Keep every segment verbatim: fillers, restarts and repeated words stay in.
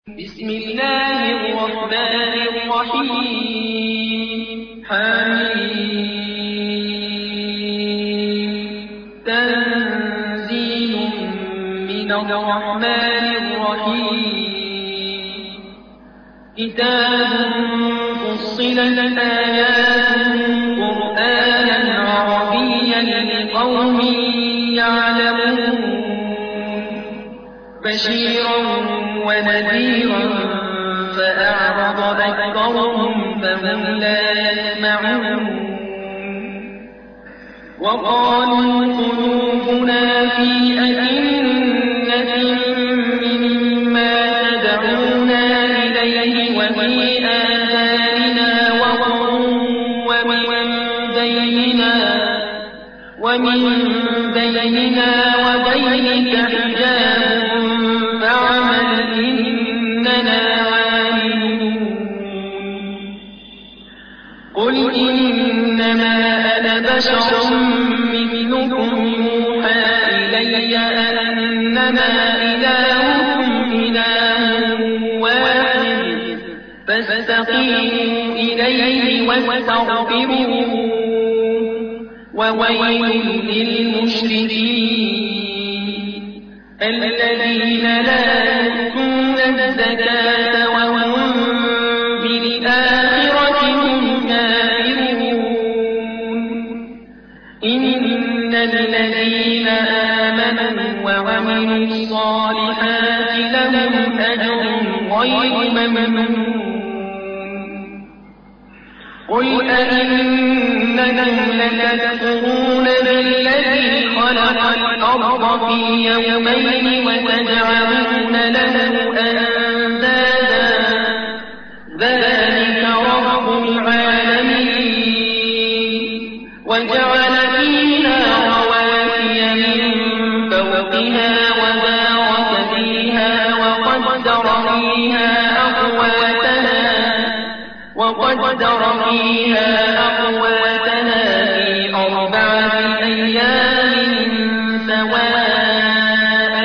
بسم الله الرحمن الرحيم. حميم. تنزيل من الرحمن الرحيم. كتاب فصلت آياته قرآنا عربيا لقوم يعلمون بشيرا ونذيرا فأعرض أكثرهم فهم لا يسمعون وقالوا قلوبنا في أكنة مما تدعونا إليه وفي آذاننا وقر ومن بيننا ومن بيننا وبينك حجاب فاعمل إننا عاملون. قل إنما أنا بشر مثلكم يوحى إلي أنما إلهكم إله واحد فاستقيموا إليه واستغفروه وويل للمشركين الذين لا يؤتون الزكاة وهم بالآخرة هم كافرون. إن الذين آمنوا وعملوا الصالحات لهم أجر غير ممنون. قل أئنكم لتكفرون بالذي خلق الأرض في يومين وتجعلون له أندادا ذلك رب العالمين. وجعل فيها رواسي من فوقها وبارك فيها وقدر فيها أقواتها وقدر فيها أقواتها في أربعة أيام سواء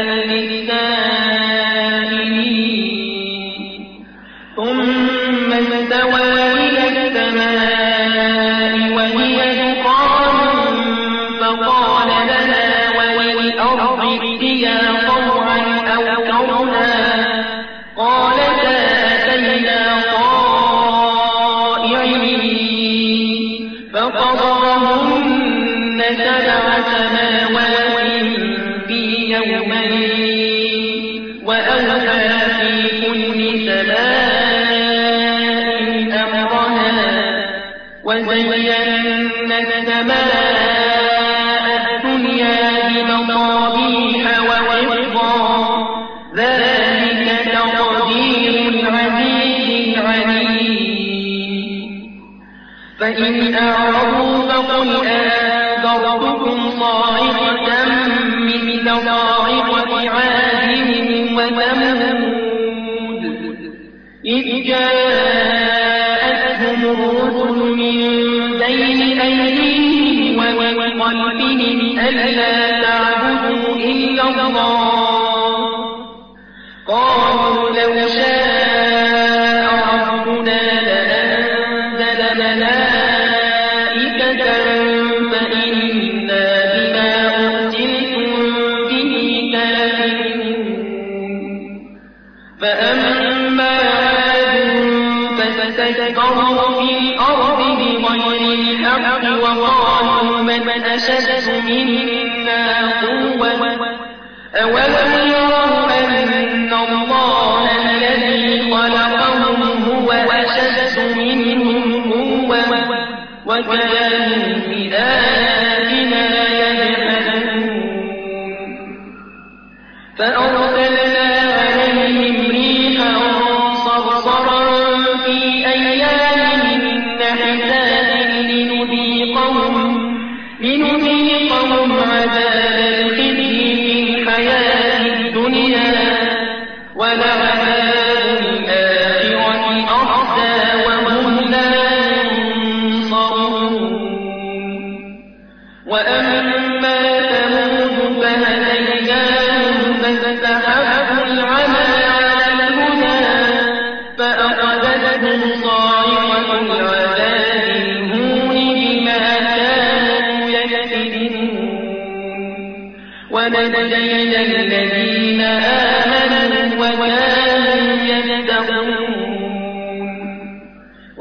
للسائلين. ثم استوى إلى السماء وهي دخان فقال لنا وللأرض ائتيا طوعا أو كرها قالتا أتينا فقضاهن سبع سماوات في يومين وأوحى في كل سماء أمرها وزينا السماء الدنيا بمصابيح وحفظا ذلك تقدير العزيز العليم. فإن أعرضوا فقل أنذرتكم صاعقة مثل صاعقة عاد وثمود إذ جاءتهم الرسل من بين أيديهم ومن خلفهم ألا تعبدوا إلا الله قالوا لو شاء ربنا لأنزل ملائكة فإنا بما أرسلتم به كافرون. فأما عاد فاستكبروا في الأرض بغير الحق وقالوا من أشد منا قوة أولم يروا أن الله الذي خلقهم هو أشد منهم قوة وكانوا بآياتنا يجحدون. فأرسلنا عليهم ريحا صرصرا في أيام نحسات لنذيقهم لنذيقهم عذاب الخزي في الحياة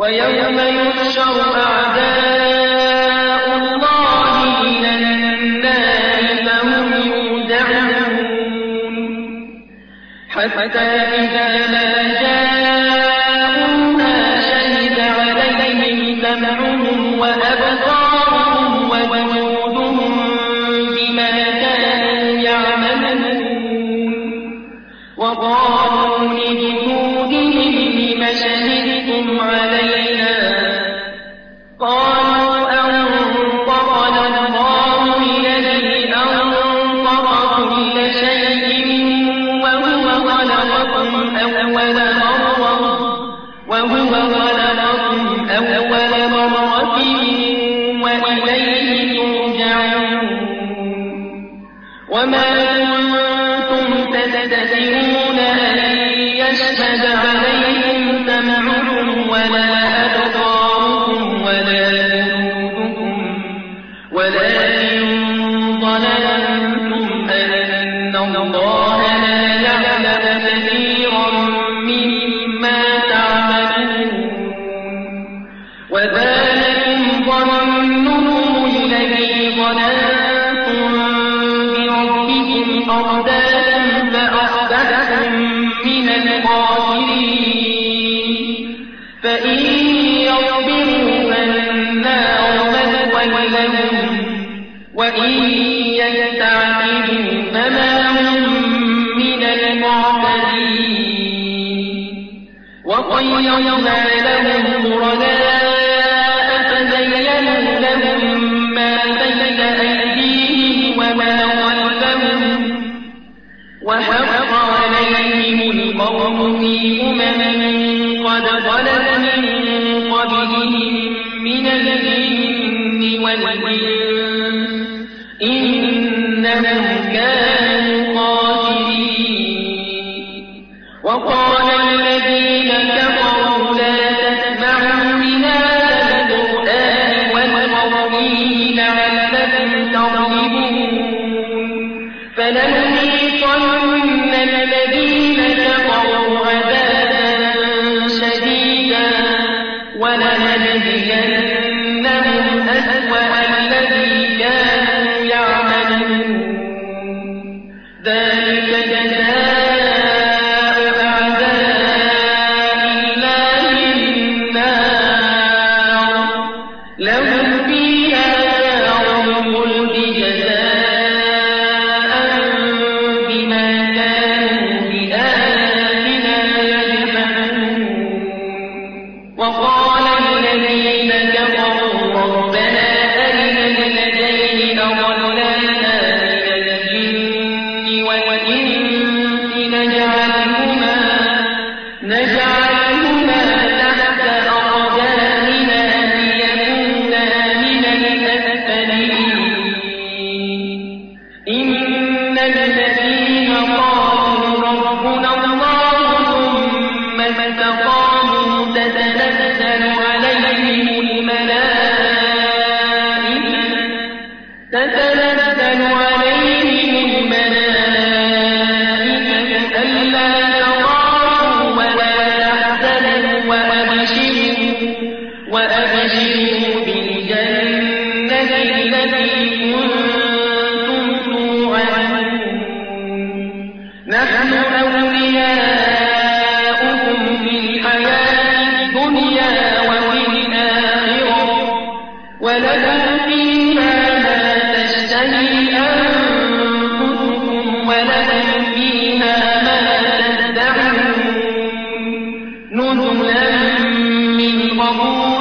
ويوم يحشر أعداء الله إلى النار فهم يوزعون حتى إذا ما جاءوها شهد عليهم سمعهم وأبصارهم وجلودهم بما كانوا يعملون وقالوا لجلودهم لم شهدتم علينا قالوا أنطقنا الله الذي أنطق كل شيء وهو خلقكم أول مرة وهو خلقكم أول مرة وإليه ترجعون وما كنتم تستترون أن يشهد عليكم سمعكم ولا أبصاركم ولا جلودكم ولكن ظننتم أن الله لا يعلم كثيرا مما تعملون وذلكم ظنكم الذي ظننتم بربكم أرداكم فأصبحتم من الخاسرين فإن يصبروا فالنار مثوى لهم وإن يستعتبوا فما هم من المعتدين وقيضنا لهم قرناء فزينوا لهم ما بين أيديهم وما خلفهم وحق عليهم القول في أمم قد خلت من قبلهم من الجن والإنس إنهم كانوا خاسرين وقال الذين كفروا لا تسمعوا لهذا القرآن والغوا فيه لعلكم تغلبون فلنذيقن الذين كفروا عذابا شديدا ولنجزينهم أسوأ الذي كانوا يعملون ذلك جزاء أعداء الله النار لهم فيها دار الخلد جزاء بما كانوا بآياتنا يجحدون وقال الذين كفروا ربنا أرنا الذين أضلانا من الجن والإنس نجعلهما نجعلهما تحت أقدامنا ليكونا من الأسفلين إن الذين قالوا ربنا الله ثم استقاموا تتنزل عليهم الملائكة تتنزل عليهم الملائكة ألا تخافوا ولا تحزنوا وأبشروا وأبشروا بالجنة التي كنتم توعدون نحن أولياؤكم في الحياة الدنيا وفي الآخرة ولكم فيها ما تشتهي أنفسكم ولكم فيها ما تدعون نزلا من غفور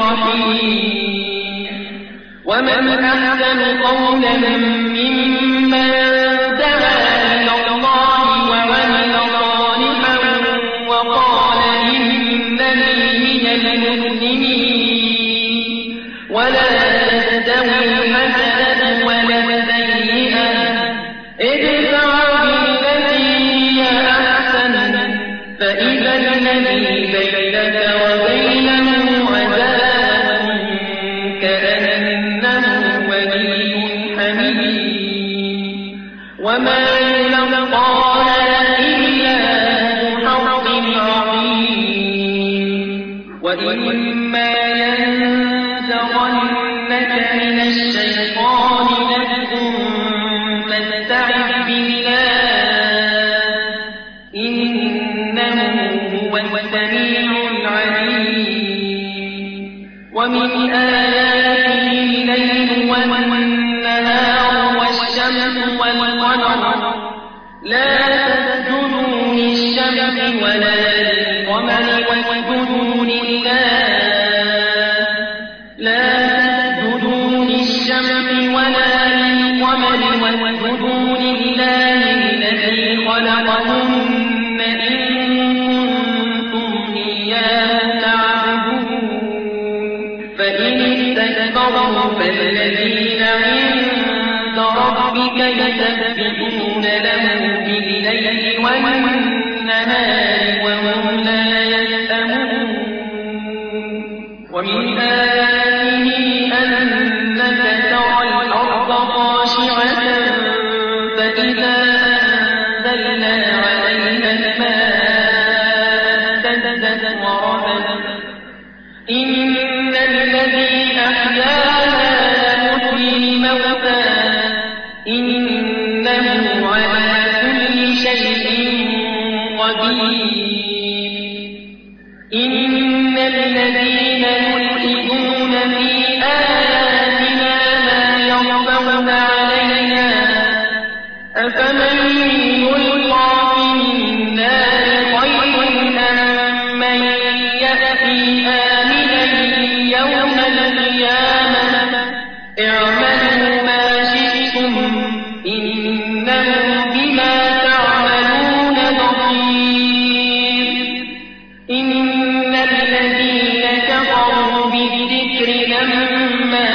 رحيم ومن أحسن قولا ممن دعا إلى الله وعمل صالحا وقال إنني من المسلمين ولا تستوي الحسنة ولا السيئة ادفع بالتي هي أحسن فإذا الذي بينك وبينه عداوة كأنه ولي حميم وما يلقاها إلا ذو حظ عظيم وإما ينزغنك من الشيطان نزغ فاستعذ بالله إنه هو السميع العليم ومن آياته الليل والنهار والشمس والقمر لا تسجدوا للشمس ولا للقمر واسجدوا لله لا تسجدوا للشمس ولا للقمر واسجدوا لله الذي خلقهن إن كنتم إياه تعبدون فإن استكبروا فالذين عند ربك يسبحون له بالليل والنهار وهم لا يسأمون ومن آياته أنك ترى الأرض خاشعة فإذا أنزلنا عليها الماء اهتزت وربت إن الذي أحياها لمحيي الموتى إنه على كل شيء قدير إن الذين يلحدون في آياتنا لا يخفون علينا أفمن يلقى في النار خير أم من يأتي آمنا يوم القيامة اعملوا ما شئتم إنه بما تعملون بصير إن الذين كفروا بالذكر لما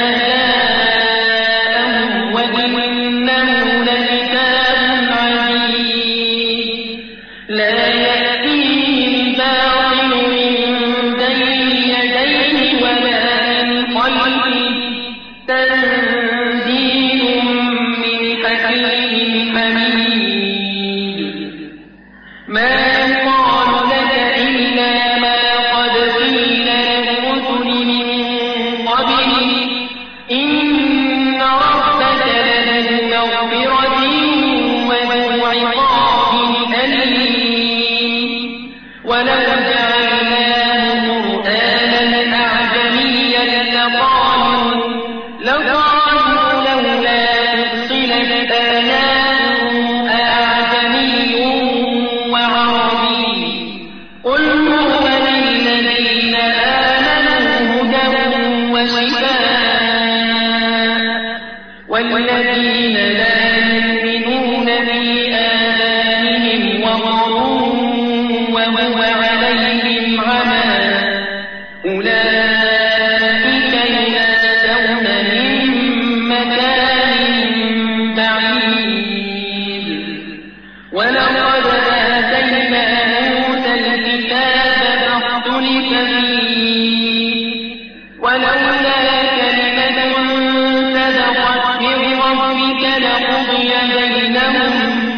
جاءهم وإنه لكتاب عزيز لا يأتيه الباطل من بين يديه ولا من خلفه تنزيل من حكيم حميد ما يقال لك إلا ما قد قيل للرسل من قبلك إن ربك لذو مغفرة وذو عقاب أليم ولو جعلناه قرآنا أعجميا لقالوا لقالوا لولا فصلت آياته أأعجمي وعربي قل هو للذين آمنوا هدى وشفاء والذين لا يؤمنون في آذانهم وقر وهو عليهم عمى أولئك ينادون من مكان بعيد ولقد آتينا موسى الكتاب فاختلف فيه ولولا كلمة سبقت من ربك لقضي بينهم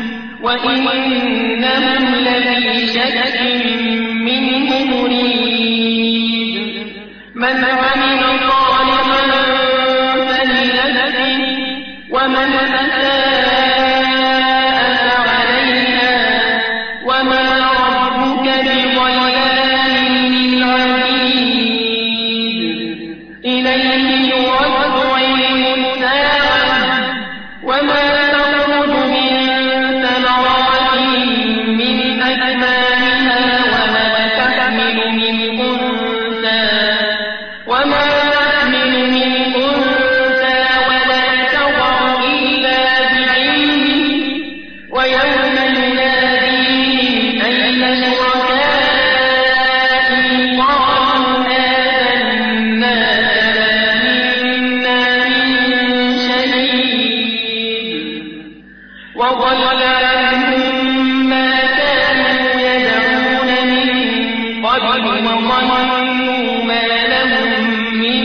وإنهم لفي شك منه مريب من عمل صالحا فلنفسه ومن أساء فعليها وما ربك بظلام للعبيد إليه يرد علم الساعة وما تخرج من ثمرات من أكمامها وما تحمل من أنثى وما تحمل من أنثى ولا تضع إلا بعلمه ويوم يناديهم أين شركائي قالوا آذنا منا من شهيد وضل عنهم ما كانوا يدعون من قبل وظنوا ما لهم من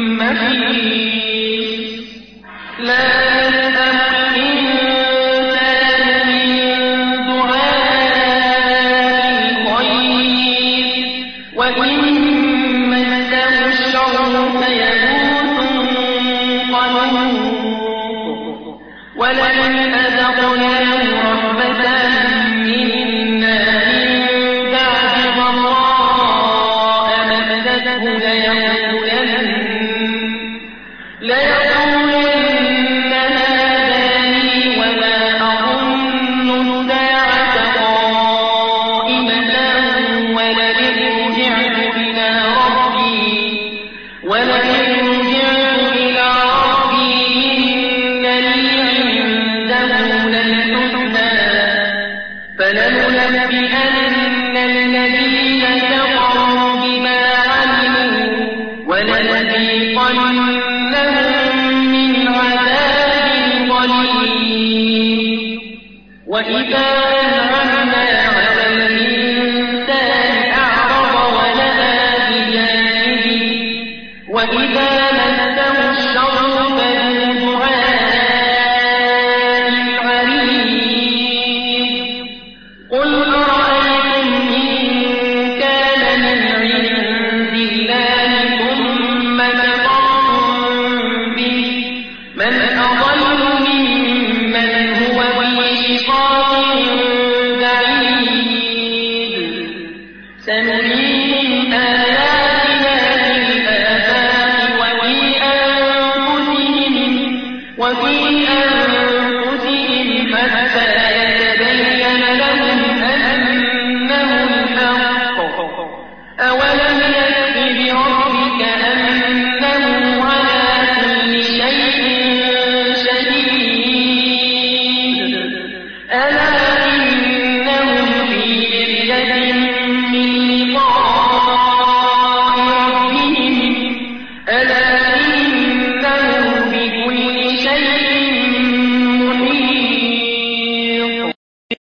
محيص لا يسأم الإنسان من دعاء الخير وإن يومك يئوس قنوط ولئن أذقناه رحمة منا من بعد ضراء مسته ليقولن ليقولن هذا لي وما أظن الساعة قائمة ولئن رجعت إلى ربي ولئن رجعت إلى ربي إن لي عنده للحسنى فلننبئن الذين كفروا بما عملوا ولنذيقنهم من عذاب غليظ وإذا أنعمنا على الإنسان أعرض ونأى بجانبه وإذا مسه الشر فذو دعاء عريض قل أرأيتم إن كان من عند الله ثم كفرتم به من أضل ممن هو في شقاق بعيد سنريهم آياتنا في الآفاق وفي أنفسهم وفي أنفسهم حتى يتبين لهم أنه الحق أولم